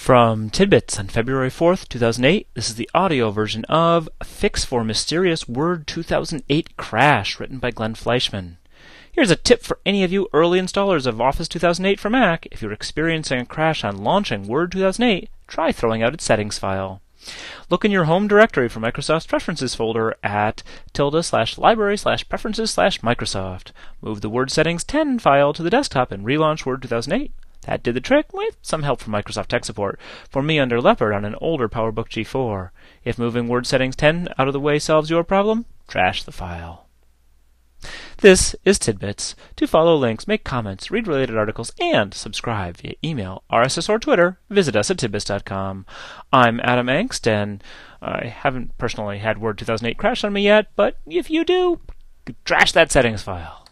From Tidbits on February 4th, 2008, this is the audio version of Fix for Mysterious Word 2008 Crash, written by Glenn Fleischman. Here's a tip for any of you early installers of Office 2008 for Mac. If you're experiencing a crash on launching Word 2008, try throwing out its settings file. Look in your home directory for Microsoft's Preferences folder at ~library/preferences/Microsoft. Move the Word Settings 10 file to the desktop and relaunch Word 2008. That did the trick with some help from Microsoft Tech Support for me under Leopard on an older PowerBook G4. If moving Word Settings 10 out of the way solves your problem, trash the file. This is Tidbits. To follow links, make comments, read related articles, and subscribe via email, RSS, or Twitter, visit us at tidbits.com. I'm Adam Engst, and I haven't personally had Word 2008 crash on me yet, but if you do, trash that settings file.